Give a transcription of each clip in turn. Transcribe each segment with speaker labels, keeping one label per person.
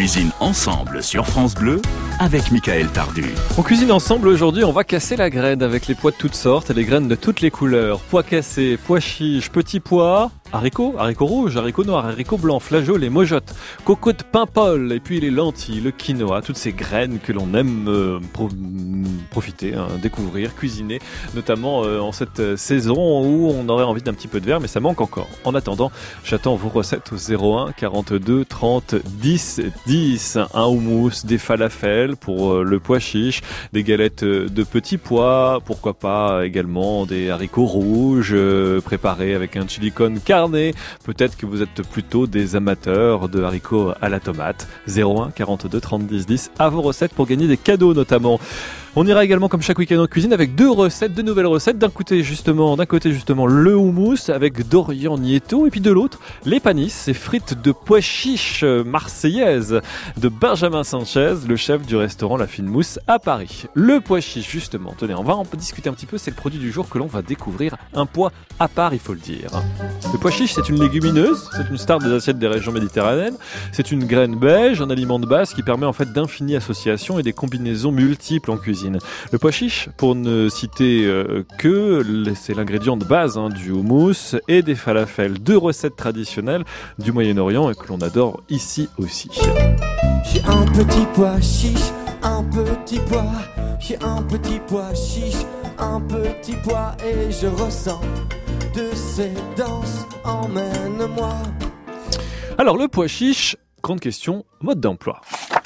Speaker 1: cuisine ensemble sur France Bleu avec Michael Tardu.
Speaker 2: On cuisine ensemble aujourd'hui, on va casser la graine avec les pois de toutes sortes et les graines de toutes les couleurs. Pois cassés, pois chiches, petits pois, haricots rouges, haricots noirs, haricots blancs, flageoles et mojottes, cocottes paimpol et puis les lentilles, le quinoa, toutes ces graines que l'on aime profiter, découvrir, cuisiner, notamment en cette saison où on aurait envie d'un petit peu de verre, mais ça manque encore. En attendant, j'attends vos recettes au 01 42 30 10 10. Un houmous, des falafels pour le pois chiche, des galettes de petits pois, pourquoi pas également des haricots rouges préparés avec un chili con carne. Peut-être que vous êtes plutôt des amateurs de haricots à la tomate. 01 42 30 10 10 à vos recettes pour gagner des cadeaux notamment. On ira également comme chaque week-end en cuisine avec deux nouvelles recettes. D'un côté justement le houmous avec Dorian Nieto et puis de l'autre les panisses, ces frites de pois chiches marseillaises de Benjamin Sanchez, le chef du restaurant La Fine Mousse à Paris. Le pois chiche justement, tenez, on va en discuter un petit peu, c'est le produit du jour que l'on va découvrir, un pois à part il faut le dire. Le pois chiche c'est une légumineuse, c'est une star des assiettes des régions méditerranéennes, c'est une graine beige, un aliment de base qui permet en fait d'infinies associations et des combinaisons multiples en cuisine. Le pois chiche, pour ne citer c'est l'ingrédient de base du houmous et des falafels, deux recettes traditionnelles du Moyen-Orient et que l'on adore ici aussi.
Speaker 3: J'ai un petit pois chiche, un petit pois. J'ai un petit pois chiche, un petit pois et je ressens de ces danses, emmène-moi.
Speaker 2: Alors le pois chiche, grande question, mode d'emploi.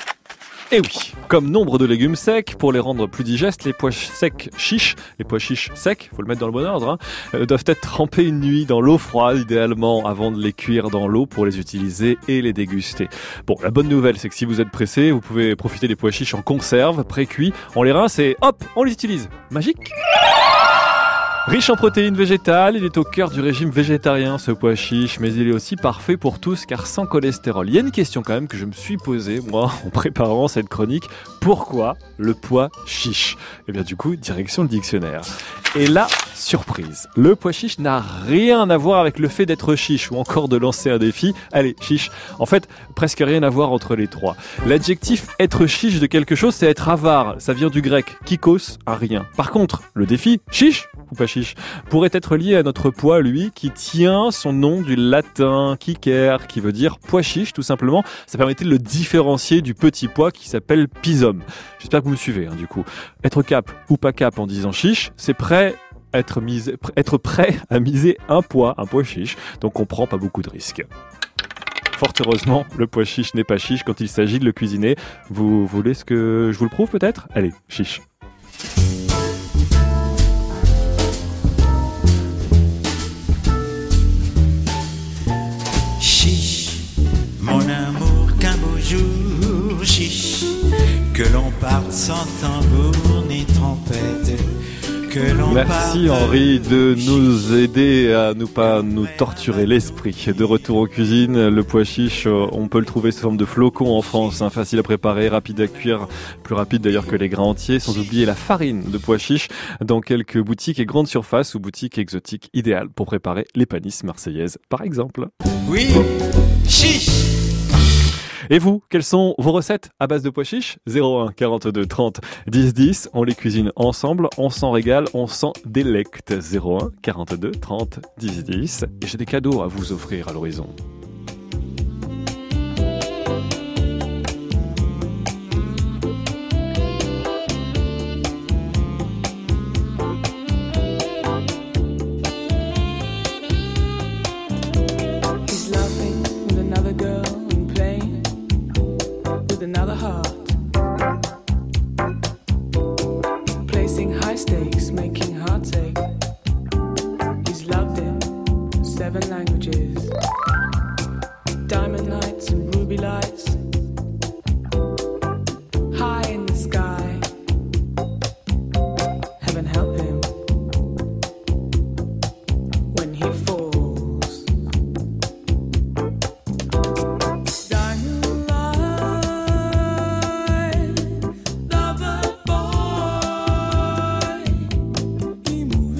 Speaker 2: Et oui, comme nombre de légumes secs, pour les rendre plus digestes, les pois chiches secs, faut le mettre dans le bon ordre, doivent être trempés une nuit dans l'eau froide, idéalement, avant de les cuire dans l'eau pour les utiliser et les déguster. Bon, la bonne nouvelle, c'est que si vous êtes pressé, vous pouvez profiter des pois chiches en conserve, pré-cuits, on les rince et hop, on les utilise. Magique! Riche en protéines végétales, il est au cœur du régime végétarien ce pois chiche, mais il est aussi parfait pour tous car sans cholestérol. Il y a une question quand même que je me suis posée, moi, en préparant cette chronique. Pourquoi le pois chiche ? Et bien du coup, direction le dictionnaire. Et là, surprise, le pois chiche n'a rien à voir avec le fait d'être chiche ou encore de lancer un défi. Allez, chiche. En fait, presque rien à voir entre les trois. L'adjectif être chiche de quelque chose, c'est être avare. Ça vient du grec, kikos, un rien. Par contre, le défi, chiche ou pas chiche, pourrait être lié à notre pois, lui, qui tient son nom du latin kiker, qui veut dire pois chiche, tout simplement. Ça permettait de le différencier du petit pois qui s'appelle pisum. J'espère que vous me suivez, du coup. Être cap ou pas cap en disant chiche, c'est être prêt à miser un pois chiche, donc on prend pas beaucoup de risques. Fort heureusement, le pois chiche n'est pas chiche quand il s'agit de le cuisiner. Vous voulez que je vous le prouve peut-être ? Allez, chiche.
Speaker 4: Mon amour, qu'un beau jour, chiche, que l'on parte sans tambour ni trompette, que l'on
Speaker 2: Merci Henri de nous aider à ne pas nous torturer l'esprit. De retour aux cuisines, le pois chiche, on peut le trouver sous forme de flocons en France, facile à préparer, rapide à cuire, plus rapide d'ailleurs que les grains entiers, sans oublier la farine de pois chiche dans quelques boutiques et grandes surfaces ou boutiques exotiques idéales pour préparer les panisses marseillaises par exemple.
Speaker 4: Oui, chiche.
Speaker 2: Et vous, quelles sont vos recettes à base de pois chiches ? 01 42 30 10 10. On les cuisine ensemble, on s'en régale, on s'en délecte. 01 42 30 10 10. Et j'ai des cadeaux à vous offrir à l'horizon.
Speaker 5: Another heart, placing high stakes, making hearts ache. He's loved in 7 languages, diamond nights and ruby lights, high in the sky. Heaven help him when he falls. Lover boy, he moves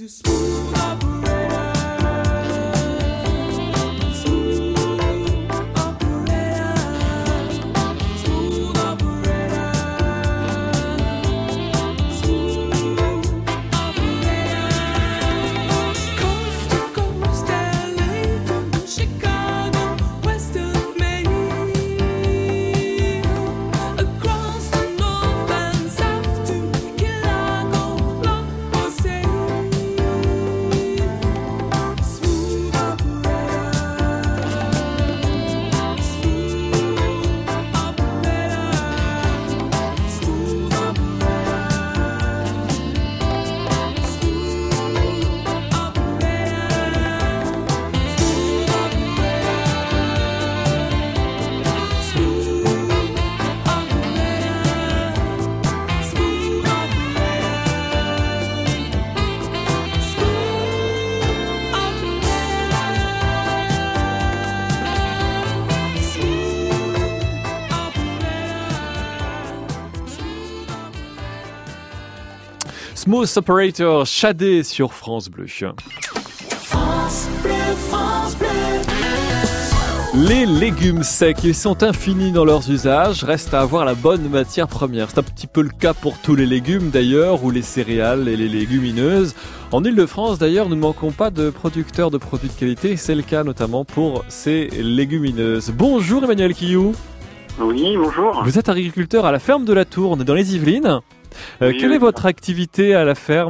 Speaker 2: Smooth Operator, Shadé sur France Bleu.
Speaker 3: France Bleu, France Bleu.
Speaker 2: Les légumes secs, ils sont infinis dans leurs usages, reste à avoir la bonne matière première. C'est un petit peu le cas pour tous les légumes d'ailleurs, ou les céréales et les légumineuses. En Ile-de-France d'ailleurs, nous ne manquons pas de producteurs de produits de qualité, c'est le cas notamment pour ces légumineuses. Bonjour Emmanuel Quillou.
Speaker 6: Oui, bonjour.
Speaker 2: Vous êtes agriculteur à la ferme de la Tour, on est dans les Yvelines.
Speaker 6: Oui,
Speaker 2: quelle est votre activité à la ferme ?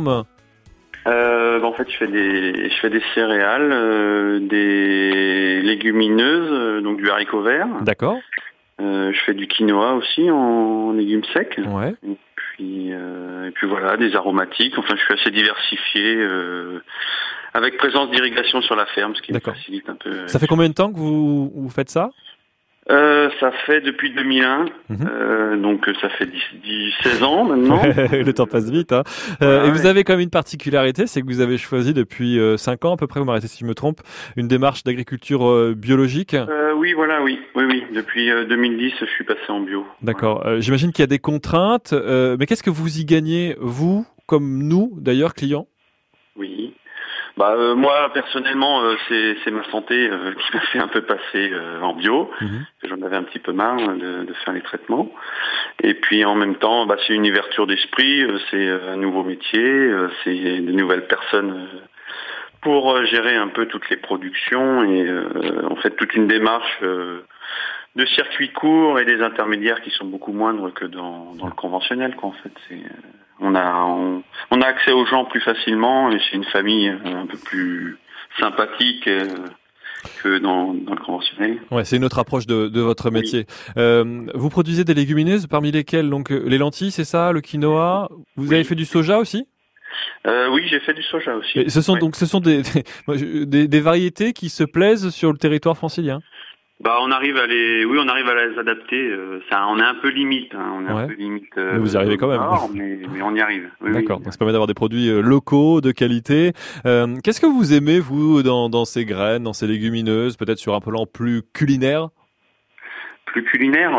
Speaker 6: En fait, je fais des céréales, des légumineuses, donc du haricot vert.
Speaker 2: D'accord.
Speaker 6: Je fais du quinoa aussi en légumes secs.
Speaker 2: Ouais.
Speaker 6: Et puis voilà, des aromatiques. Enfin, je suis assez diversifié, avec présence d'irrigation sur la ferme, ce qui me facilite un peu.
Speaker 2: Ça fait combien de temps que vous faites ça ?
Speaker 6: Ça fait depuis 2001, donc ça fait 16 ans maintenant.
Speaker 2: Le temps passe vite. Hein.
Speaker 6: Voilà,
Speaker 2: et vous avez quand même une particularité, c'est que vous avez choisi depuis 5 ans à peu près, vous m'arrêtez si je me trompe, une démarche d'agriculture biologique.
Speaker 6: Oui. Depuis 2010, je suis passé en bio.
Speaker 2: D'accord.
Speaker 6: Voilà.
Speaker 2: J'imagine qu'il y a des contraintes, mais qu'est-ce que vous y gagnez, vous, comme nous d'ailleurs, clients ?
Speaker 6: Oui. Moi personnellement c'est ma santé qui m'a fait un peu passer en bio. J'en avais un petit peu marre de faire les traitements. Et puis en même temps c'est une ouverture d'esprit, c'est un nouveau métier, c'est de nouvelles personnes pour gérer un peu toutes les productions et en fait toute une démarche de circuits courts et des intermédiaires qui sont beaucoup moindres que dans le conventionnel quoi. En fait on a accès aux gens plus facilement et c'est une famille un peu plus sympathique que dans le conventionnel.
Speaker 2: Ouais, c'est une autre approche de votre métier. Vous produisez des légumineuses parmi lesquelles donc les lentilles, c'est ça, le quinoa. Vous avez fait du soja aussi ?
Speaker 6: Oui, j'ai fait du soja aussi.
Speaker 2: Et ce sont des variétés qui se plaisent sur le territoire francilien.
Speaker 6: On arrive à les adapter. On est un peu limite. Un peu limite.
Speaker 2: Mais vous y arrivez quand même.
Speaker 6: Nord, mais on y arrive. Oui,
Speaker 2: d'accord. Donc ça permet d'avoir des produits locaux, de qualité. Qu'est-ce que vous aimez vous dans ces graines, dans ces légumineuses, peut-être sur un plan plus culinaire ?
Speaker 6: Plus culinaire.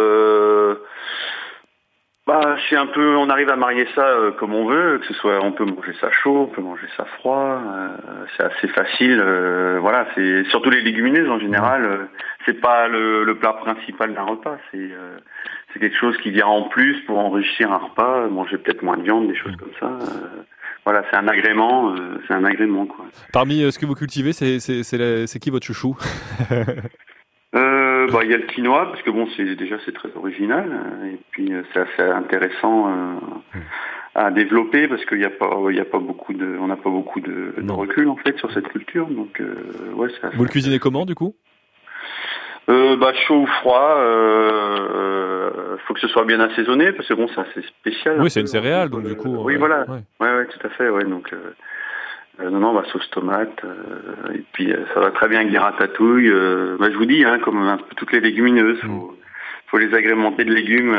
Speaker 6: C'est un peu, on arrive à marier ça comme on veut, que ce soit, on peut manger ça chaud, on peut manger ça froid, c'est assez facile, c'est surtout les légumineuses en général, c'est pas le plat principal d'un repas, c'est quelque chose qui vient en plus pour enrichir un repas, manger peut-être moins de viande, des choses comme ça. C'est un agrément, quoi.
Speaker 2: Parmi ce que vous cultivez, c'est qui votre chouchou ?
Speaker 6: Il y a le quinoa parce que c'est très original et puis c'est assez intéressant à développer parce qu'il on n'a pas beaucoup de recul en fait sur cette culture donc c'est assez.
Speaker 2: Vous le cuisinez comment du coup ?
Speaker 6: Chaud ou froid, faut que ce soit bien assaisonné parce que c'est assez spécial.
Speaker 2: Oui, c'est une céréale donc du coup.
Speaker 6: Oui, voilà. Ouais, tout à fait. Ouais, donc. Sauce tomate, et puis ça va très bien avec des ratatouilles. Je vous dis, comme un peu toutes les légumineuses, faut les agrémenter de légumes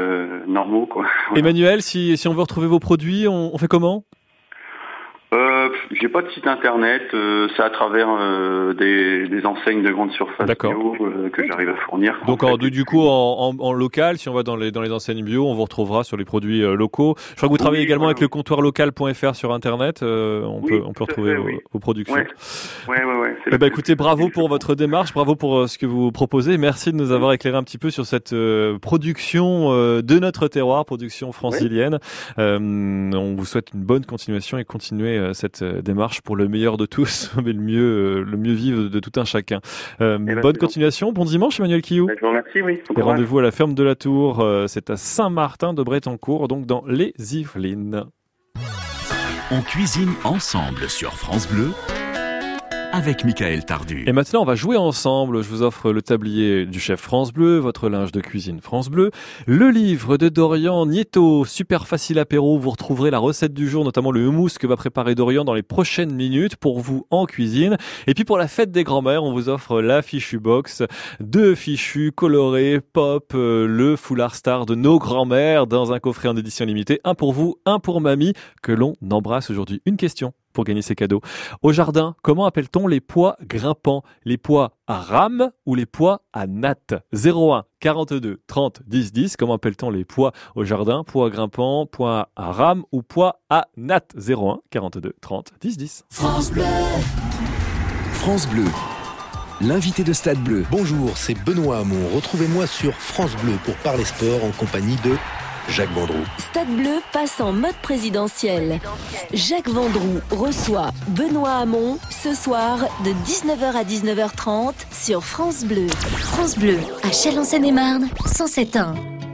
Speaker 6: normaux, quoi. Voilà.
Speaker 2: Emmanuel, si on veut retrouver vos produits, on fait comment ?
Speaker 6: J'ai pas de site internet, c'est à travers des enseignes de grande surface bio que j'arrive à fournir.
Speaker 2: Donc du coup en local, si on va dans les enseignes bio, on vous retrouvera sur les produits locaux. Je crois que vous travaillez également avec le comptoir local.fr sur internet, on peut retrouver vos productions.
Speaker 6: Ouais.
Speaker 2: Écoutez, bravo pour votre démarche, bravo pour ce que vous proposez. Merci de nous avoir éclairé un petit peu sur cette production de notre terroir, production francilienne. On vous souhaite une bonne continuation et continuer cette démarche pour le meilleur de tous, mais le mieux vivre de tout un chacun. Bonne continuation, bon dimanche Emmanuel Quillou.
Speaker 6: Je vous remercie, oui.
Speaker 2: Et rendez-vous à la ferme de la Tour, c'est à Saint-Martin-de-Brétancourt, donc dans les Yvelines.
Speaker 1: On cuisine ensemble sur France Bleu avec Michael Tardu.
Speaker 2: Et maintenant, on va jouer ensemble. Je vous offre le tablier du chef France Bleu, votre linge de cuisine France Bleu, le livre de Dorian Nieto, super facile apéro. Vous retrouverez la recette du jour, notamment le houmous que va préparer Dorian dans les prochaines minutes pour vous en cuisine. Et puis pour la fête des grands-mères, on vous offre la fichu box, 2 fichus colorés, pop, le foulard star de nos grands-mères dans un coffret en édition limitée. Un pour vous, un pour mamie, que l'on embrasse aujourd'hui. Une question pour gagner ces cadeaux. Au jardin, comment appelle-t-on les pois grimpants? Les pois à rame ou les pois à natte? 01 42 30 10 10. Comment appelle-t-on les pois au jardin? Pois grimpants, pois à rame ou pois à natte? 01 42 30 10 10.
Speaker 7: France Bleu. France Bleu. L'invité de Stade Bleu.
Speaker 8: Bonjour, c'est Benoît Hamon. Retrouvez-moi sur France Bleu pour parler sport en compagnie de Jacques Vendroux.
Speaker 9: Stade Bleu passe en mode présidentiel. Jacques Vendroux reçoit Benoît Hamon ce soir de 19h à 19h30 sur France Bleu.
Speaker 10: France Bleu, à Châlons-Seine-et-Marne, 107.1.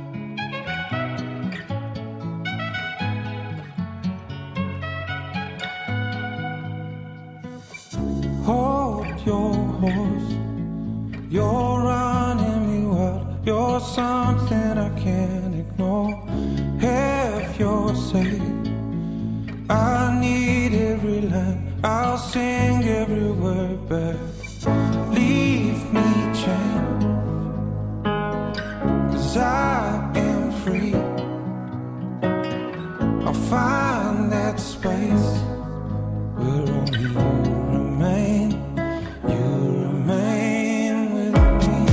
Speaker 11: Hold your horse, you're running me wild, you're something I can't ignore. If you're safe, I need every line, I'll sing every word back. Leave me chained, 'cause I am free. I'll find that space where only you remain. You remain with me.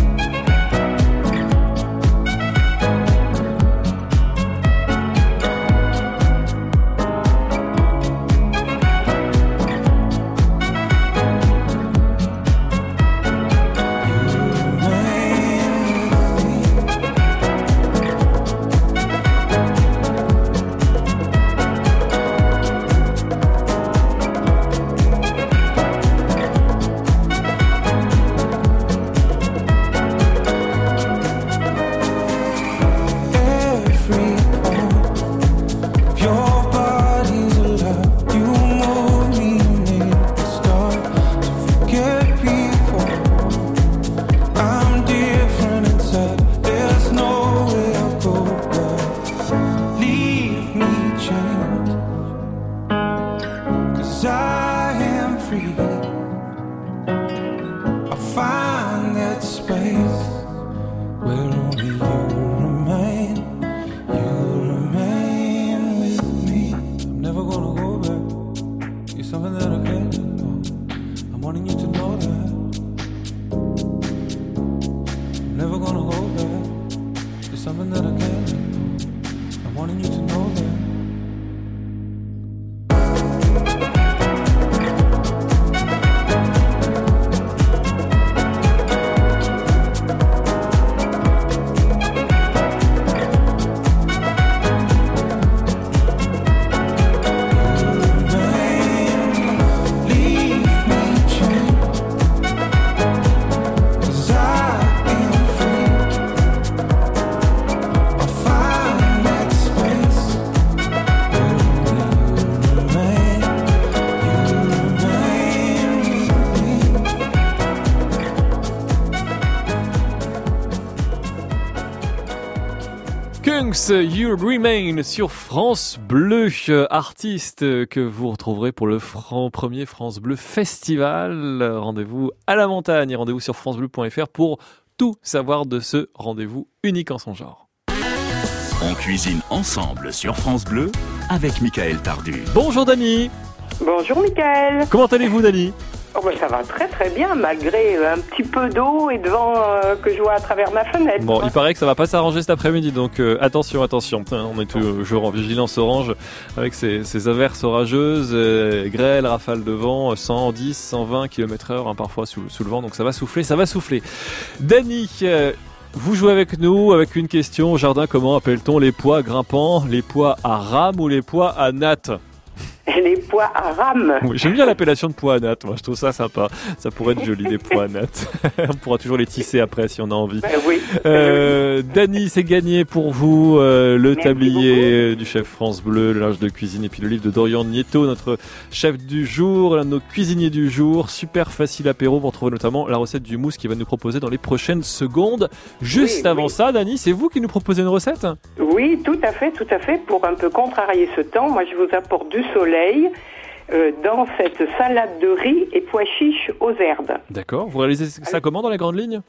Speaker 2: You Remain sur France Bleu, artiste que vous retrouverez pour le premier France Bleu Festival. Rendez-vous à la montagne, rendez-vous sur francebleu.fr pour tout savoir de ce rendez-vous unique en son genre.
Speaker 1: On cuisine ensemble sur France Bleu avec Michael Tardu.
Speaker 2: Bonjour Dany.
Speaker 12: Bonjour Mickaël.
Speaker 2: Comment allez-vous, Dani?
Speaker 12: Oh ben ça va très très bien, malgré un petit peu d'eau et de vent que je vois à travers ma fenêtre.
Speaker 2: Bon, il paraît que ça va pas s'arranger cet après-midi, donc attention. On est toujours en vigilance orange avec ces averses orageuses, grêle, rafales de vent, 110, 120 km/h parfois sous le vent, donc ça va souffler. Dani, vous jouez avec nous avec une question au jardin. Comment appelle-t-on les pois grimpants? Les pois à rame ou les pois à natte?
Speaker 12: Les pois à rame.
Speaker 2: Oui, j'aime bien l'appellation de pois à natte, moi je trouve ça sympa. Ça pourrait être joli, les pois à natte. On pourra toujours les tisser après si on a envie.
Speaker 12: Oui.
Speaker 2: Dani, c'est gagné pour vous le tablier du chef France Bleu, le linge de cuisine et puis le livre de Dorian Nieto, notre chef du jour, l'un de nos cuisiniers du jour. Super facile apéro, vous retrouvez notamment la recette du mousse qu'il va nous proposer dans les prochaines secondes. Juste avant ça, Dani, c'est vous qui nous proposez une recette?
Speaker 12: Oui, tout à fait. Pour un peu contrarier ce temps, moi je vous apporte du soleil dans cette salade de riz et pois chiches aux herbes.
Speaker 2: D'accord. Vous réalisez ça comment dans les grandes lignes?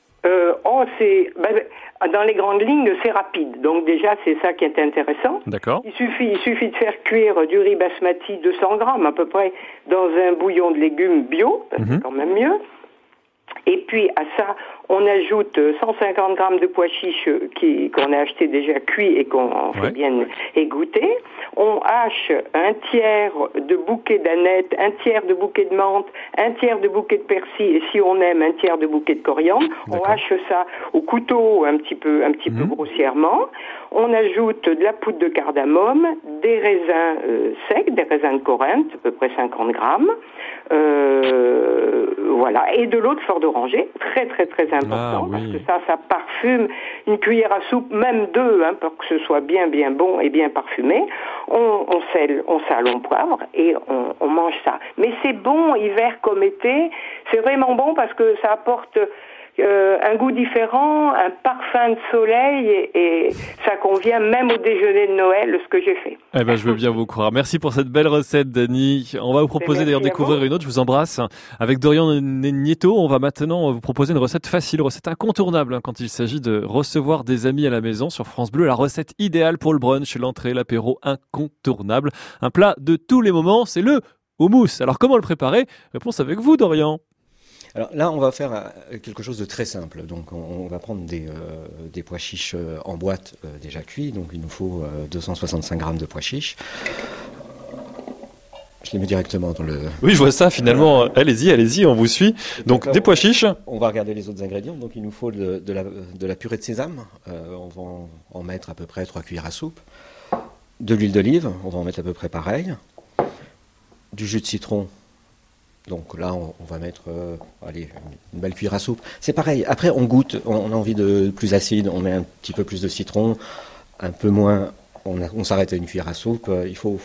Speaker 12: Dans les grandes lignes, c'est rapide. Donc déjà, c'est ça qui est intéressant.
Speaker 2: D'accord.
Speaker 12: Il suffit de faire cuire du riz basmati 200 grammes à peu près dans un bouillon de légumes bio, c'est quand même mieux. Et puis à ça, on ajoute 150 grammes de pois chiches qu'on a acheté déjà cuits et qu'on fait bien égoutter. On hache un tiers de bouquet d'aneth, un tiers de bouquet de menthe, un tiers de bouquet de persil et si on aime un tiers de bouquet de coriandre. D'accord. On hache ça au couteau un petit peu grossièrement. On ajoute de la poudre de cardamome, des raisins secs, des raisins de Corinthe, à peu près 50 grammes. Voilà, et de l'eau de fleur d'oranger, très très très important, parce que ça parfume. Une cuillère à soupe, même deux, pour que ce soit bien bon et bien parfumé. On sale, on poivre et on mange ça. Mais c'est bon, hiver comme été, c'est vraiment bon parce que ça apporte un goût différent, un parfum de soleil et ça convient même au déjeuner de Noël, ce que j'ai fait.
Speaker 2: Eh ben, je veux bien vous croire. Merci pour cette belle recette, Dani. On va vous proposer d'ailleurs découvrir une autre. Je vous embrasse. Avec Dorian Nieto, on va maintenant vous proposer une recette facile, recette incontournable quand il s'agit de recevoir des amis à la maison sur France Bleu. La recette idéale pour le brunch, l'entrée, l'apéro incontournable. Un plat de tous les moments, c'est le houmous. Alors comment le préparer? Réponse avec vous, Dorian.
Speaker 13: Alors là, on va faire quelque chose de très simple. Donc, on va prendre des pois chiches en boîte déjà cuits. Donc, il nous faut 265 grammes de pois chiches. Je les mets directement dans le...
Speaker 2: Oui, je vois ça finalement. Allez-y, on vous suit. Donc, des pois chiches.
Speaker 13: On va regarder les autres ingrédients. Donc, il nous faut de la purée de sésame. On va en mettre à peu près 3 cuillères à soupe. De l'huile d'olive. On va en mettre à peu près pareil. Du jus de citron. Donc là, on va mettre une belle cuillère à soupe. C'est pareil. Après, on goûte. On a envie de plus acide. On met un petit peu plus de citron. Un peu moins. On s'arrête à une cuillère à soupe. Il faut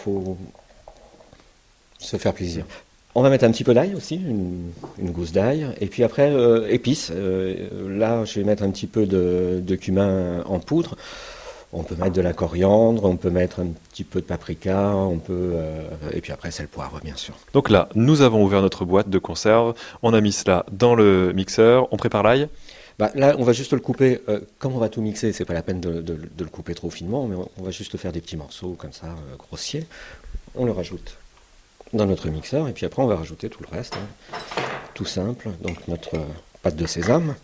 Speaker 13: se faire plaisir. On va mettre un petit peu d'ail aussi, une gousse d'ail. Et puis après, épices. Là, je vais mettre un petit peu de cumin en poudre. On peut mettre de la coriandre, on peut mettre un petit peu de paprika, et puis après c'est le poivre bien sûr.
Speaker 2: Donc là, nous avons ouvert notre boîte de conserve, on a mis cela dans le mixeur, on prépare l'ail.
Speaker 13: Là, on va juste le couper, comme on va tout mixer, c'est pas la peine de le couper trop finement, mais on va juste faire des petits morceaux comme ça, grossiers. On le rajoute dans notre mixeur, et puis après on va rajouter tout le reste, tout simple, donc notre pâte de sésame.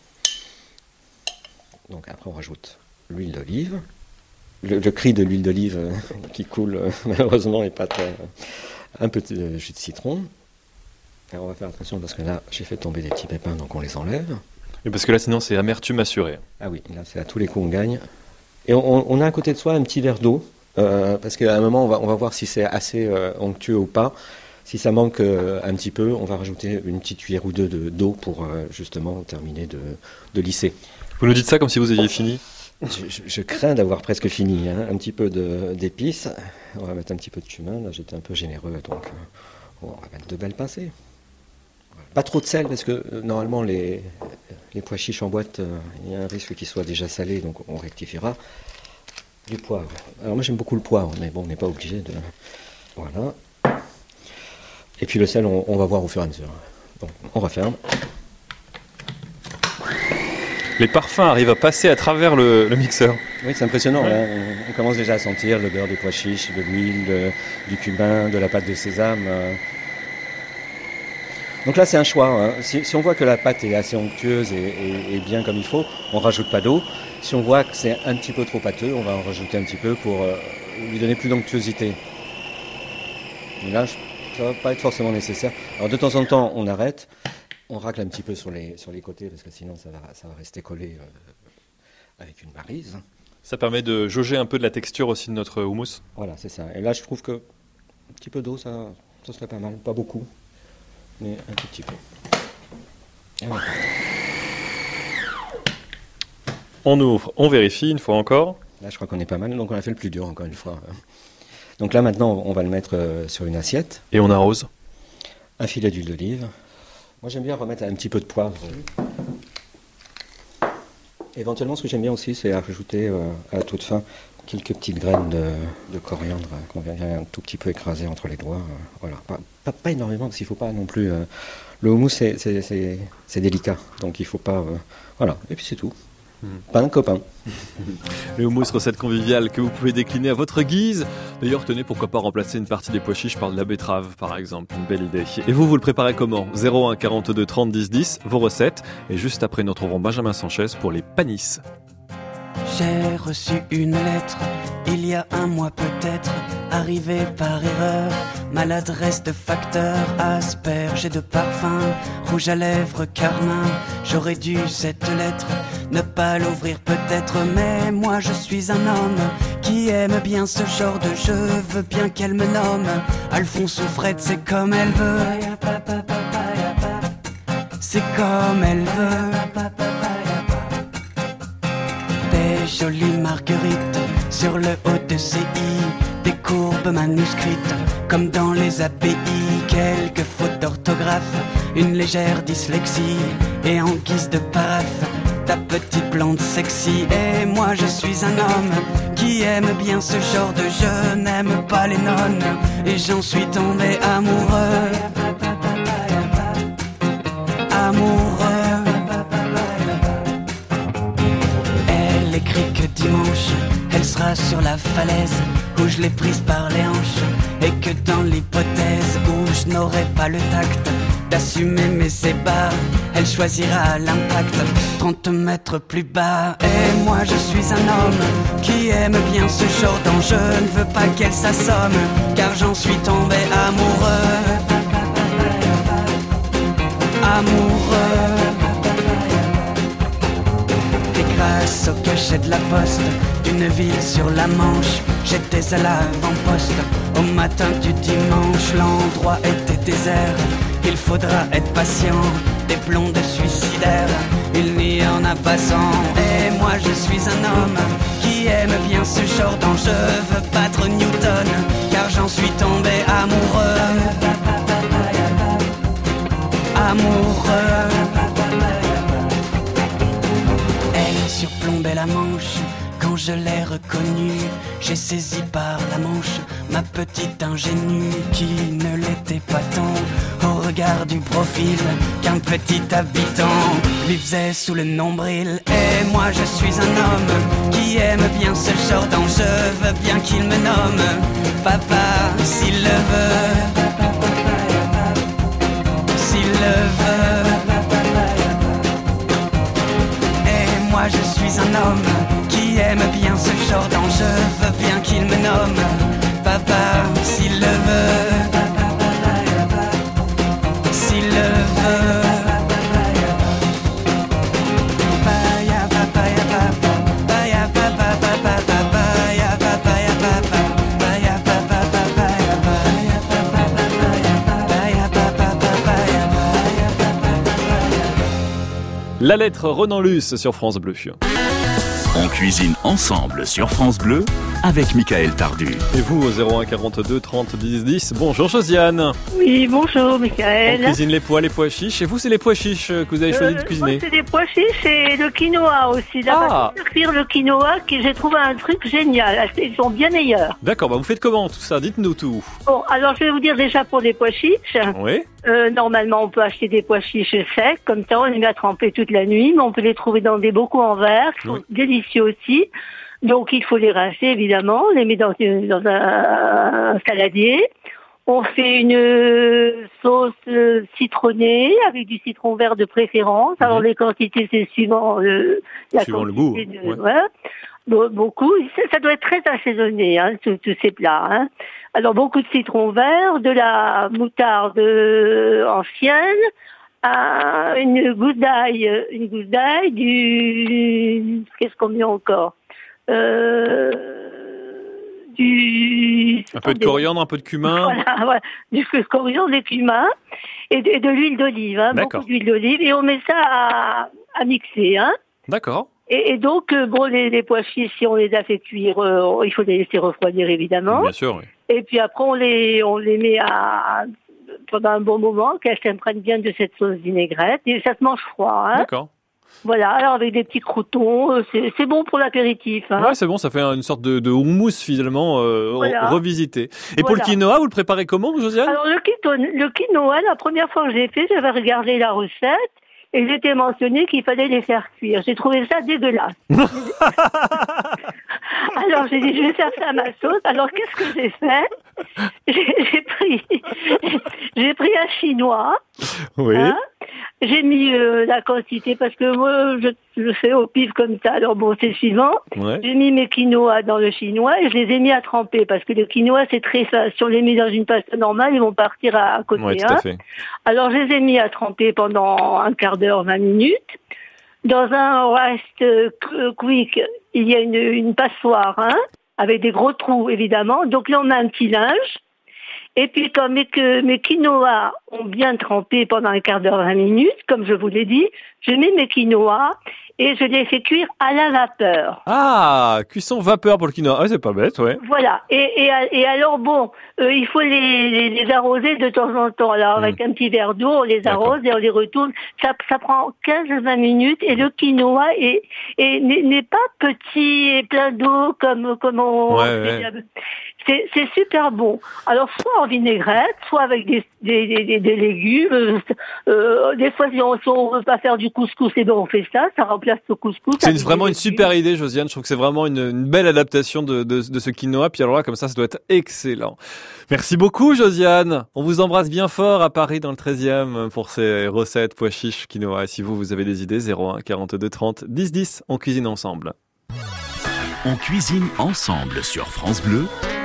Speaker 13: Donc après on rajoute l'huile d'olive. Le cri de l'huile d'olive qui coule malheureusement est pas très... Un peu de jus de citron. Alors on va faire attention parce que là j'ai fait tomber des petits pépins donc on les enlève.
Speaker 2: Et parce que là sinon c'est amertume assurée.
Speaker 13: Ah oui, là c'est à tous les coups on gagne. Et on a à côté de soi un petit verre d'eau parce qu'à un moment on va voir si c'est assez onctueux ou pas. Si ça manque un petit peu, on va rajouter une petite cuillère ou deux d'eau pour justement terminer de lisser.
Speaker 2: Vous nous dites ça comme si vous aviez fini?
Speaker 13: Je crains d'avoir presque fini. Un petit peu d'épices. On va mettre un petit peu de cumin. Là, j'étais un peu généreux, donc on va mettre 2 belles pincées. Pas trop de sel, parce que normalement, les pois chiches en boîte, il y a un risque qu'ils soient déjà salés, donc on rectifiera. Du poivre. Alors moi, j'aime beaucoup le poivre, mais bon, on n'est pas obligé de... Voilà. Et puis le sel, on va voir au fur et à mesure. Bon, on referme.
Speaker 2: Les parfums arrivent à passer à travers le mixeur.
Speaker 13: Oui, c'est impressionnant.
Speaker 2: Ouais.
Speaker 13: Hein. On commence déjà à sentir le beurre des pois chiches, de l'huile, du cumin, de la pâte de sésame. Donc là, c'est un choix. Hein. Si on voit que la pâte est assez onctueuse et bien comme il faut, on rajoute pas d'eau. Si on voit que c'est un petit peu trop pâteux, on va en rajouter un petit peu pour lui donner plus d'onctuosité. Mais là, ça va pas être forcément nécessaire. Alors de temps en temps, on arrête, on racle un petit peu sur les côtés parce que sinon ça va rester collé avec une maryse.
Speaker 2: Ça permet de jauger un peu de la texture aussi de notre houmous.
Speaker 13: Voilà, c'est ça. Et là, je trouve que un petit peu d'eau, ça serait pas mal. Pas beaucoup, mais un tout petit peu. Et voilà.
Speaker 2: On ouvre, on vérifie une fois encore.
Speaker 13: Là, je crois qu'on est pas mal, donc on a fait le plus dur encore une fois. Donc là, maintenant, on va le mettre sur une assiette.
Speaker 2: Et on arrose.
Speaker 13: Un filet d'huile d'olive. Moi, j'aime bien remettre un petit peu de poivre. Éventuellement, ce que j'aime bien aussi, c'est rajouter à la toute fin quelques petites graines de coriandre qu'on vient un tout petit peu écraser entre les doigts. Voilà, pas énormément, parce qu'il ne faut pas non plus... le houmous, c'est délicat, donc il ne faut pas... voilà, et puis c'est tout. Pas un copain.
Speaker 2: Le houmous, recette conviviale que vous pouvez décliner à votre guise. D'ailleurs, tenez, pourquoi pas remplacer une partie des pois chiches par de la betterave, par exemple. Une belle idée. Et vous le préparez comment ? 01 42 30 10 10, vos recettes. Et juste après, nous retrouverons Benjamin Sanchez pour les panisses.
Speaker 14: J'ai reçu une lettre, il y a un mois peut-être, arrivée par erreur. Maladresse de facteur, asperge et de parfum, rouge à lèvres, carmin. J'aurais dû cette lettre ne pas l'ouvrir peut-être, mais moi je suis un homme qui aime bien ce genre de jeu. Veux bien qu'elle me nomme Alphonse ou Fred, c'est comme elle veut. C'est comme elle veut. Des jolies marguerites sur le haut de ses i, des courbes manuscrites comme dans les API, quelques fautes d'orthographe, une légère dyslexie et en guise de paraphe ta petite blonde sexy. Et moi je suis un homme qui aime bien ce genre de jeu, n'aime pas les nonnes et j'en suis tombé amoureux. Amoureux. Elle écrit que dimanche elle sera sur la falaise où je l'ai prise par les hanches, et que dans l'hypothèse où je n'aurai pas le tact d'assumer mes ébats, elle choisira l'impact 30 mètres plus bas. Et moi je suis un homme qui aime bien ce genre d'enjeu, ne veux pas qu'elle s'assomme car j'en suis tombé amoureux. Amoureux. Et grâce au cachet de la poste d'une ville sur la Manche, j'étais à l'avant-poste au matin du dimanche. L'endroit était désert, il faudra être patient, des blondes suicidaires, il n'y en a pas 100. Et moi je suis un homme qui aime bien ce genre d'enjeu, veux battre Newton car j'en suis tombé amoureux. Amoureux. Elle surplombait la Manche quand je l'ai reconnue. J'ai saisi par la manche ma petite ingénue qui ne l'était pas tant au regard du profil qu'un petit habitant lui faisait sous le nombril. Et moi je suis un homme qui aime bien ce genre d'enjeu, veux bien qu'il me nomme papa s'il le veut. S'il le veut. Et moi je suis un homme qui aime bien ce genre d'enjeu, veux bien qu'il me nomme papa s'il le veut. S'il le veut.
Speaker 2: La lettre Renan Luce sur France Bleu.
Speaker 1: On cuisine ensemble sur France Bleu avec Michael Tardu.
Speaker 2: Et vous au 01 42 30 10 10. Bonjour Josiane.
Speaker 15: Oui, bonjour Michael.
Speaker 2: On cuisine les pois chiches. Et vous, c'est les pois chiches que vous avez choisi de cuisiner?
Speaker 15: Moi, c'est des pois chiches et le quinoa aussi. Là, faire cuire le quinoa, j'ai trouvé un truc génial. Ils sont bien meilleurs.
Speaker 2: D'accord, vous faites comment tout ça? Dites-nous tout.
Speaker 15: Bon, alors je vais vous dire déjà pour les pois chiches.
Speaker 2: Oui.
Speaker 15: Normalement, on peut acheter des pois chiches secs, comme ça, on les met à tremper toute la nuit, mais on peut les trouver dans des bocaux en verre, qui sont délicieux aussi. Donc, il faut les rincer, évidemment, on les met dans un saladier. On fait une sauce citronnée, avec du citron vert de préférence. Alors, les quantités, c'est suivant la
Speaker 2: Suivant
Speaker 15: quantité
Speaker 2: le goût.
Speaker 15: Beaucoup. Ça doit être très assaisonné, tous ces plats. Alors, beaucoup de citron vert, de la moutarde ancienne, une gousse d'ail, qu'est-ce qu'on met encore? Un
Speaker 2: peu de coriandre, un peu de cumin.
Speaker 15: Voilà, du coriandre, des cumin et de l'huile d'olive, beaucoup d'huile d'olive, et on met ça à mixer.
Speaker 2: D'accord.
Speaker 15: Et donc, les pois chiches, si on les a fait cuire, il faut les laisser refroidir, évidemment.
Speaker 2: Bien sûr, oui.
Speaker 15: Et puis après, on les met pendant un bon moment, qu'elles s'imprègnent bien de cette sauce vinaigrette, et ça se mange froid.
Speaker 2: D'accord.
Speaker 15: Voilà, alors avec des petits croûtons, c'est bon pour l'apéritif.
Speaker 2: Ouais, c'est bon, ça fait une sorte de houmous finalement revisité. Et pour le quinoa, vous le préparez comment, Josiane?
Speaker 15: Alors le quinoa, la première fois que j'ai fait, j'avais regardé la recette et j'étais mentionné qu'il fallait les faire cuire. J'ai trouvé ça dégueulasse. Alors j'ai dit, je vais faire ça à ma sauce. Alors qu'est-ce que j'ai fait? J'ai pris un chinois.
Speaker 2: Oui.
Speaker 15: J'ai mis la quantité parce que moi je fais au pif comme ça. Alors bon, c'est suivant.
Speaker 2: Ouais.
Speaker 15: J'ai mis mes quinoa dans le chinois et je les ai mis à tremper parce que le quinoa c'est très facile. Si on les met dans une pasta normale, ils vont partir à côté.
Speaker 2: Ouais, tout à fait.
Speaker 15: Alors je les ai mis à tremper pendant un quart d'heure, 20 minutes. Dans un Rest Quick, il y a une passoire, avec des gros trous évidemment. Donc là on met un petit linge. Et puis, comme mes quinoas ont bien trempé pendant un quart d'heure, 20 minutes, comme je vous l'ai dit, je mets mes quinoas et je les fais cuire à la vapeur.
Speaker 2: Ah, cuisson vapeur pour le quinoa. Ah, c'est pas bête, ouais.
Speaker 15: Voilà. Et alors, bon, il faut les arroser de temps en temps. Alors, avec un petit verre d'eau, on les arrose et on les retourne. Ça prend 15-20 minutes et le quinoa n'est pas petit et plein d'eau comme on fait. C'est super bon. Alors, soit en vinaigrette, soit avec des légumes. Des fois, si on veut pas faire du couscous, et ben on fait ça remplace le couscous.
Speaker 2: C'est vraiment une super idée, Josiane. Je trouve que c'est vraiment une belle adaptation de ce quinoa. Puis alors là, comme ça doit être excellent. Merci beaucoup, Josiane. On vous embrasse bien fort à Paris, dans le 13e, pour ces recettes pois chiches, quinoa. Et si vous avez des idées, 01 42 30 10 10, on cuisine ensemble.
Speaker 1: On cuisine ensemble sur France Bleu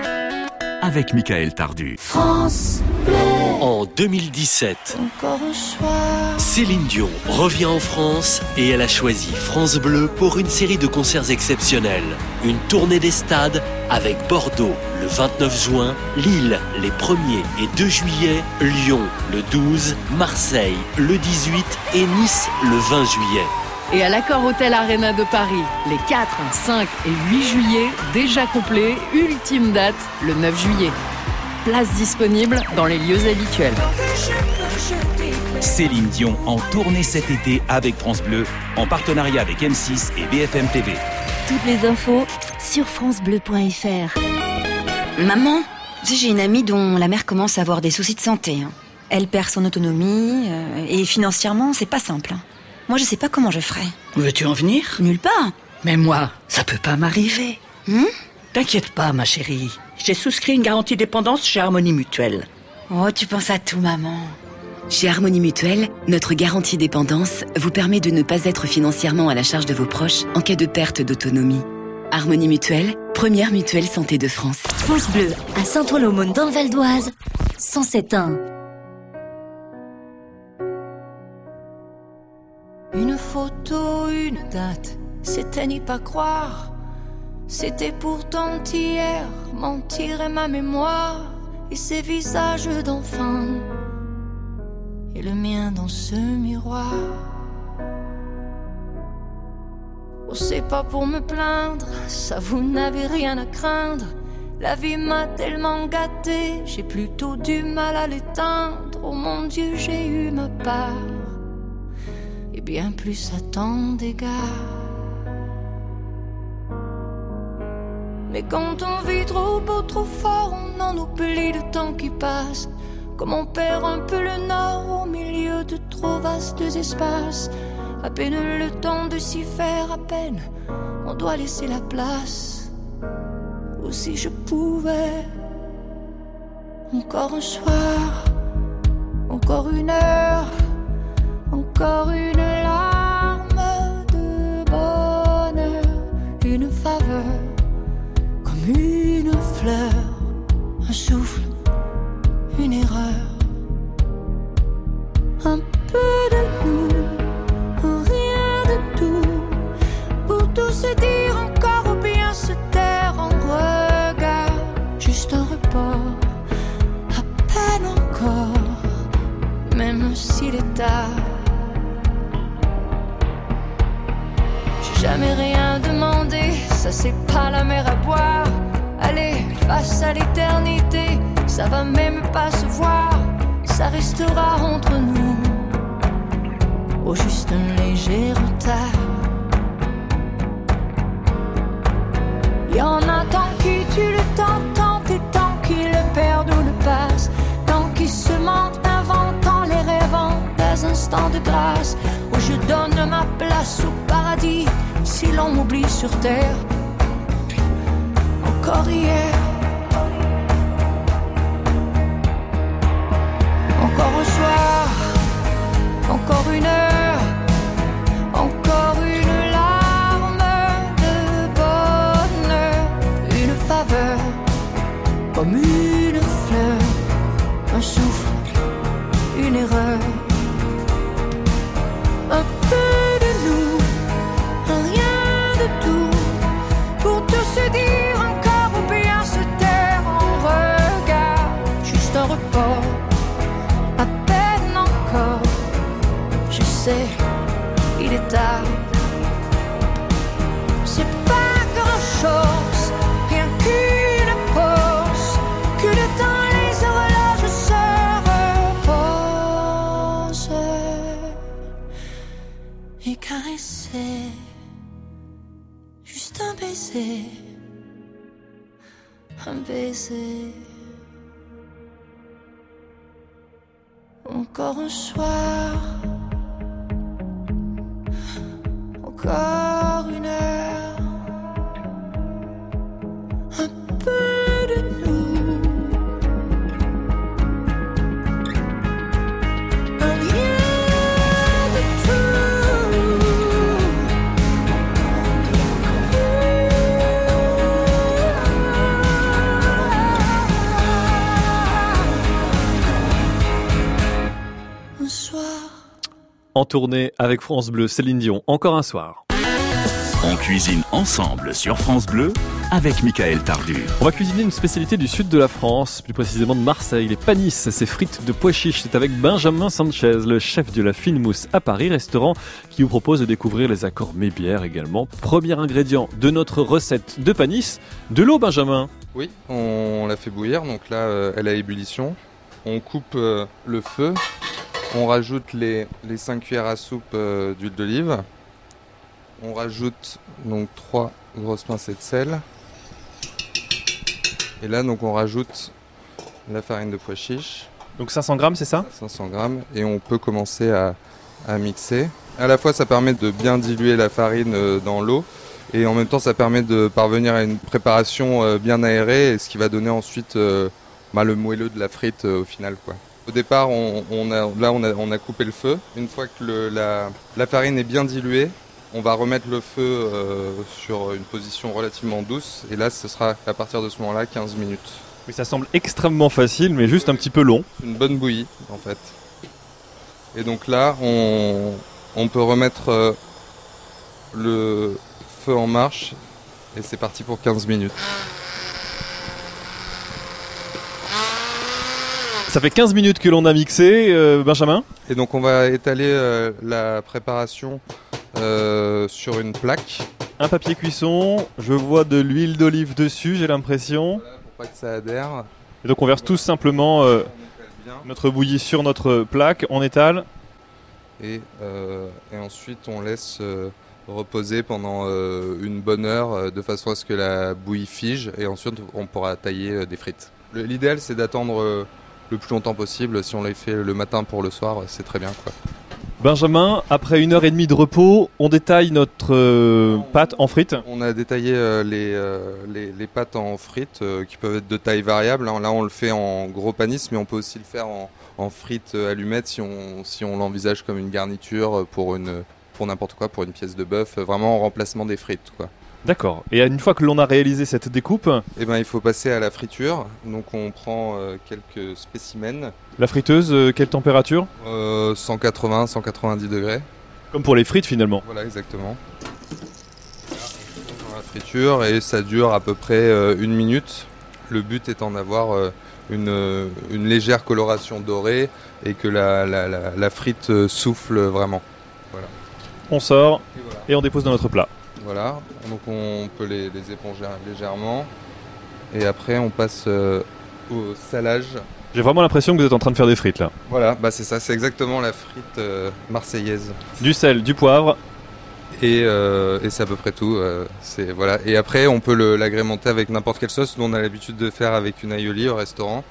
Speaker 1: avec Michael Tardu.
Speaker 10: France Bleu.
Speaker 16: En 2017,
Speaker 10: Encore un choix.
Speaker 16: Céline Dion revient en France et elle a choisi France Bleu pour une série de concerts exceptionnels. Une tournée des stades avec Bordeaux le 29 juin, Lille les 1er et 2 juillet, Lyon le 12, Marseille le 18 et Nice le 20 juillet.
Speaker 17: Et à l'Accor Hôtel Arena de Paris, les 4, 5 et 8 juillet, déjà complet, ultime date, le 9 juillet. Place disponible dans les lieux habituels.
Speaker 18: Céline Dion en tournée cet été avec France Bleu, en partenariat avec M6 et BFM TV.
Speaker 9: Toutes les infos sur francebleu.fr.
Speaker 19: Maman, j'ai une amie dont la mère commence à avoir des soucis de santé. Elle perd son autonomie et financièrement, c'est pas simple. Moi, je sais pas comment je ferais.
Speaker 20: Veux-tu en venir?
Speaker 19: Nulle part.
Speaker 20: Mais moi, ça peut pas m'arriver. T'inquiète pas, ma chérie. J'ai souscrit une garantie dépendance chez Harmonie Mutuelle.
Speaker 19: Oh, tu penses à tout, maman. Chez Harmonie Mutuelle, notre garantie dépendance vous permet de ne pas être financièrement à la charge de vos proches en cas de perte d'autonomie. Harmonie Mutuelle, première mutuelle santé de France.
Speaker 10: France Bleu, à Saint-Ouen-l'Aumône dans le Val d'Oise, 107.1.
Speaker 21: Une photo, une date, c'était n'y pas croire. C'était pourtant hier, mentir est ma mémoire. Et ces visages d'enfants, et le mien dans ce miroir. Oh, c'est pas pour me plaindre, ça vous n'avez rien à craindre. La vie m'a tellement gâtée, j'ai plutôt du mal à l'éteindre. Oh mon Dieu, j'ai eu ma part, et bien plus à tant d'égards. Mais quand on vit trop beau, trop fort, on en oublie le temps qui passe. Comme on perd un peu le nord au milieu de trop vastes espaces. À peine le temps de s'y faire, à peine on doit laisser la place. Ou si je pouvais, encore un soir, encore une heure, encore une larme de bonheur, une faveur, comme une fleur, un souffle, une erreur, un peu de nous, rien de tout, pour tout se dire encore ou bien se taire en regard, juste un report, à peine encore, même s'il est tard. J'ai jamais rien demandé, ça c'est pas la mer à boire. Allez, face à l'éternité, ça va même pas se voir, ça restera entre nous, au juste un léger retard. Y'en a tant qui tuent le temps, tant et tant qui le perdent ou le passent, tant qui se mentent, inventant les rêvant des instants de grâce, où je donne ma place au paradis, si l'on m'oublie sur terre. Encore hier, encore un soir, encore une heure, encore une larme de bonheur, une faveur, comme une fleur, un souffle, une erreur, un peu de nous, un rien de tout, pour tout se dire encore ou bien se taire en regard, juste un report, à peine encore, je sais, il est tard. C'est pas grand chose, rien qu'une pause, que le temps les horloges se reposent et caresser, juste un baiser, un baiser. Encore un soir, encore une heure, un peu de nous, un rien de tout. Un soir.
Speaker 2: En tournée avec France Bleu, Céline Dion, encore un soir.
Speaker 1: On cuisine ensemble sur France Bleu avec Michael Tardu.
Speaker 2: On va cuisiner une spécialité du sud de la France, plus précisément de Marseille, les panisses, ces frites de pois chiches. C'est avec Benjamin Sanchez, le chef de la Fine Mousse à Paris, restaurant qui vous propose de découvrir les accords mets-bières également. Premier ingrédient de notre recette de panisses, de l'eau, Benjamin.
Speaker 4: Oui, on la fait bouillir, donc là elle est à ébullition. On coupe le feu. On rajoute les 5 cuillères à soupe d'huile d'olive. On rajoute donc 3 grosses pincées de sel. Et là donc on rajoute la farine de pois chiche.
Speaker 2: Donc 500 grammes, c'est ça ?
Speaker 4: 500 grammes. Et on peut commencer à mixer. À la fois ça permet de bien diluer la farine dans l'eau. Et en même temps ça permet de parvenir à une préparation bien aérée. Ce qui va donner ensuite le moelleux de la frite au final, quoi. Au départ, on a coupé le feu. Une fois que la farine est bien diluée, on va remettre le feu sur une position relativement douce. Et là, ce sera à partir de ce moment-là 15 minutes.
Speaker 2: Oui, ça semble extrêmement facile, mais juste un petit peu long.
Speaker 4: Une bonne bouillie, en fait. Et donc là, on peut remettre le feu en marche. Et c'est parti pour 15 minutes.
Speaker 2: Ça fait 15 minutes que l'on a mixé, Benjamin.
Speaker 4: Et donc on va étaler la préparation sur une plaque.
Speaker 2: Un papier cuisson, je vois de l'huile d'olive dessus, j'ai l'impression.
Speaker 4: Voilà, pour pas que ça adhère.
Speaker 2: Et donc on verse tout simplement notre bouillie sur notre plaque, on étale.
Speaker 4: Et ensuite on laisse reposer pendant une bonne heure de façon à ce que la bouillie fige. Et ensuite on pourra tailler des frites. L'idéal c'est d'attendre le plus longtemps possible. Si on les fait le matin pour le soir, c'est très bien, quoi.
Speaker 2: Benjamin, après 1h30 de repos, on détaille notre pâte en frites.
Speaker 4: On a détaillé les pâtes en frites qui peuvent être de taille variable. Là, on le fait en gros panis, mais on peut aussi le faire en frites allumettes si on l'envisage comme une garniture pour n'importe quoi, pour une pièce de bœuf, vraiment en remplacement des frites, quoi.
Speaker 2: D'accord. Et une fois que l'on a réalisé cette découpe,
Speaker 4: il faut passer à la friture. Donc on prend quelques spécimens.
Speaker 2: La friteuse, quelle température ?
Speaker 4: 180-190 degrés.
Speaker 2: Comme pour les frites finalement.
Speaker 4: Voilà, exactement. Dans la friture, et ça dure à peu près 1 minute. Le but étant d'avoir une légère coloration dorée et que la frite souffle vraiment. Voilà.
Speaker 2: On sort et on dépose dans notre plat.
Speaker 4: Voilà, donc on peut les éponger légèrement et après on passe au salage.
Speaker 2: J'ai vraiment l'impression que vous êtes en train de faire des frites là.
Speaker 4: Voilà, c'est ça, c'est exactement la frite marseillaise.
Speaker 2: Du sel, du poivre.
Speaker 4: Et c'est à peu près tout. Voilà. Et après on peut l'agrémenter avec n'importe quelle sauce. Nous on a l'habitude de faire avec une aioli au restaurant.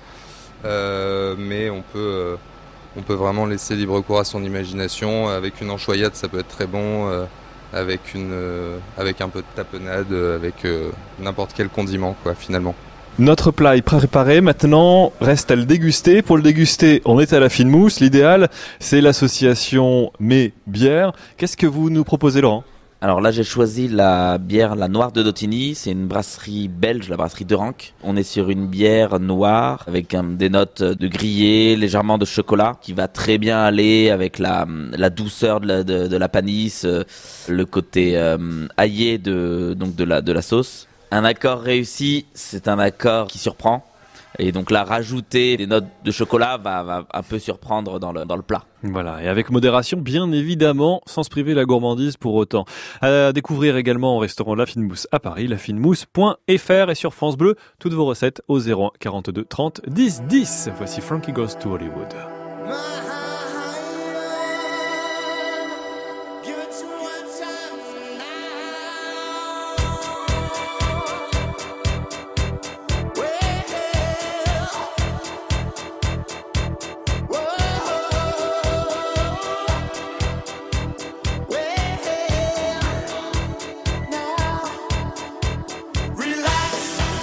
Speaker 4: Mais on peut vraiment laisser libre cours à son imagination. Avec une anchoyade ça peut être très bon. Avec un peu de tapenade, avec n'importe quel condiment, quoi, finalement.
Speaker 2: Notre plat est préparé, maintenant reste à le déguster. Pour le déguster, on est à la fine mousse. L'idéal, c'est l'association mets-bière. Qu'est-ce que vous nous proposez, Laurent ?
Speaker 5: Alors là, j'ai choisi la bière La Noire de Dautigny. C'est une brasserie belge, la brasserie de Rank. On est sur une bière noire avec des notes de grillé, légèrement de chocolat, qui va très bien aller avec la douceur de la panisse, le côté aillé de la sauce. Un accord réussi, c'est un accord qui surprend. Et donc là, rajouter des notes de chocolat va un peu surprendre dans le plat.
Speaker 2: Voilà, et avec modération, bien évidemment, sans se priver la gourmandise pour autant. À découvrir également au restaurant La Fine Mousse à Paris, lafinemousse.fr, et sur France Bleu, toutes vos recettes au 01 42 30 10 10. Voici Frankie Goes to Hollywood.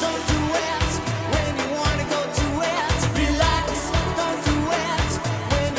Speaker 11: When you wanna go to it, relax, don't do it. When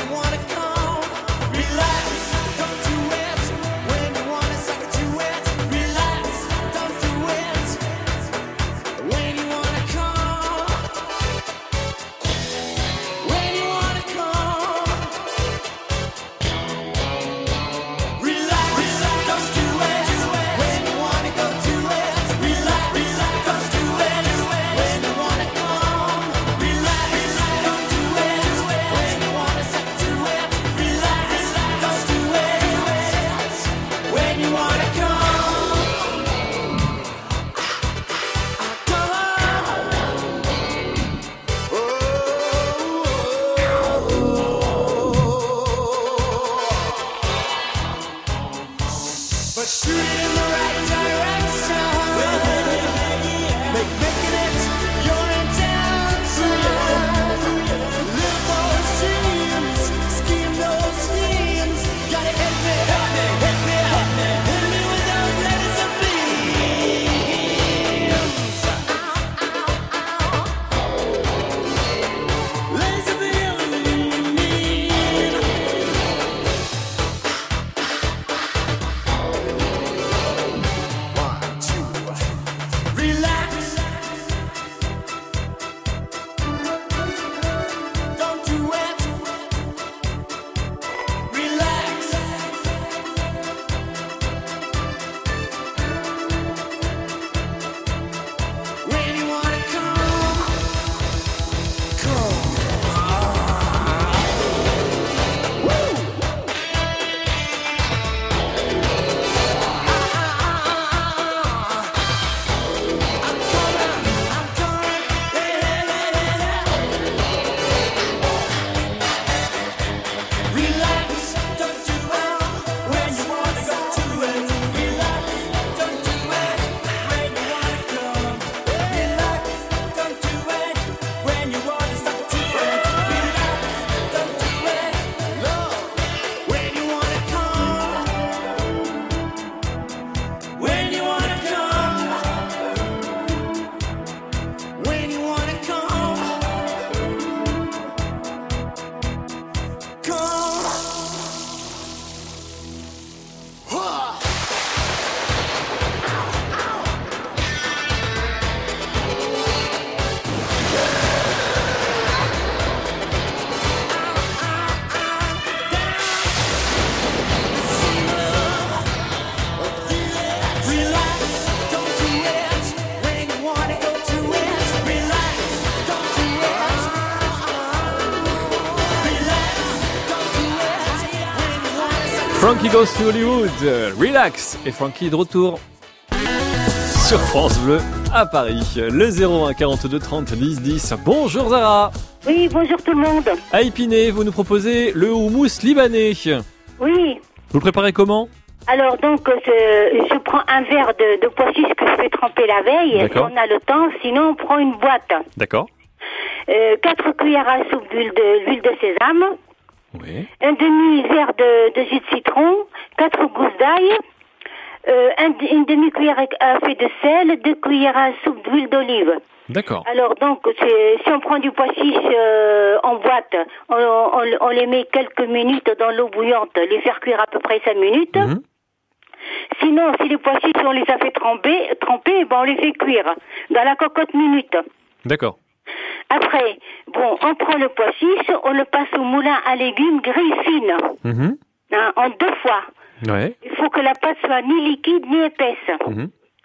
Speaker 2: Frankie Goes to Hollywood, relax. Et Frankie de retour sur France Bleu à Paris. Le 01 42 30 10 10. Bonjour Zara.
Speaker 3: Oui, bonjour tout le monde.
Speaker 2: À Épinay, vous nous proposez le houmous libanais.
Speaker 3: Oui.
Speaker 2: Vous le préparez comment ?
Speaker 3: Alors donc, je prends un verre de pois chiche que je fais tremper la veille.
Speaker 2: D'accord.
Speaker 3: Si on a le temps, sinon on prend une boîte.
Speaker 2: D'accord.
Speaker 3: 4 cuillères à soupe d'huile de sésame.
Speaker 2: Oui.
Speaker 3: Un demi-verre de jus de citron. 4 gousses d'ail. Une demi-cuillère à café de sel. 2 cuillères à soupe d'huile d'olive.
Speaker 2: D'accord.
Speaker 3: Alors donc, si on prend du pois chiche en boîte, on les met quelques minutes dans l'eau bouillante, les faire cuire à peu près 5 minutes.
Speaker 2: Mmh.
Speaker 3: Sinon, si les pois chiches, on les a fait tremper, ben on les fait cuire dans la cocotte minute.
Speaker 2: D'accord.
Speaker 3: Après, bon, on prend le pois chiche, on le passe au moulin à légumes gris fine,
Speaker 2: Mmh.
Speaker 3: hein, en 2 fois.
Speaker 2: Ouais.
Speaker 3: Il faut que la pâte soit ni liquide ni épaisse.
Speaker 2: Mmh.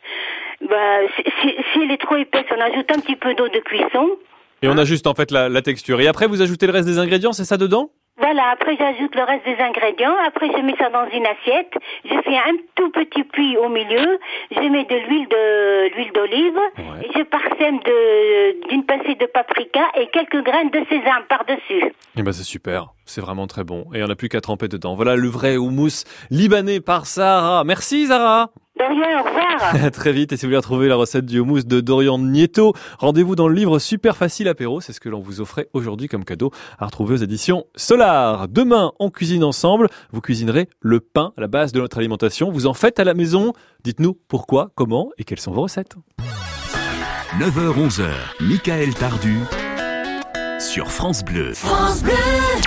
Speaker 3: Si elle est trop épaisse, on ajoute un petit peu d'eau de cuisson.
Speaker 2: Et on ajuste en fait la texture. Et après, vous ajoutez le reste des ingrédients, c'est ça dedans ?
Speaker 3: Voilà, après j'ajoute le reste des ingrédients, après je mets ça dans une assiette, je fais un tout petit puits au milieu, je mets de l'huile d'olive, et je parsème d'une pincée de paprika et quelques graines de sésame par-dessus.
Speaker 2: Eh ben c'est super, c'est vraiment très bon. Et on n'a plus qu'à tremper dedans. Voilà le vrai houmous libanais par Zara. Merci Zara.
Speaker 3: De rien, au revoir.
Speaker 2: À très vite. Et si vous voulez retrouver la recette du houmous de Dorian Nieto, rendez-vous dans le livre Super Facile Apéro. C'est ce que l'on vous offrait aujourd'hui comme cadeau à retrouver aux éditions Solar. Demain, on cuisine ensemble. Vous cuisinerez le pain, la base de notre alimentation. Vous en faites à la maison. Dites-nous pourquoi, comment et quelles sont vos recettes.
Speaker 1: 9h-11h, Michael Tardu sur France Bleu.
Speaker 9: France Bleu.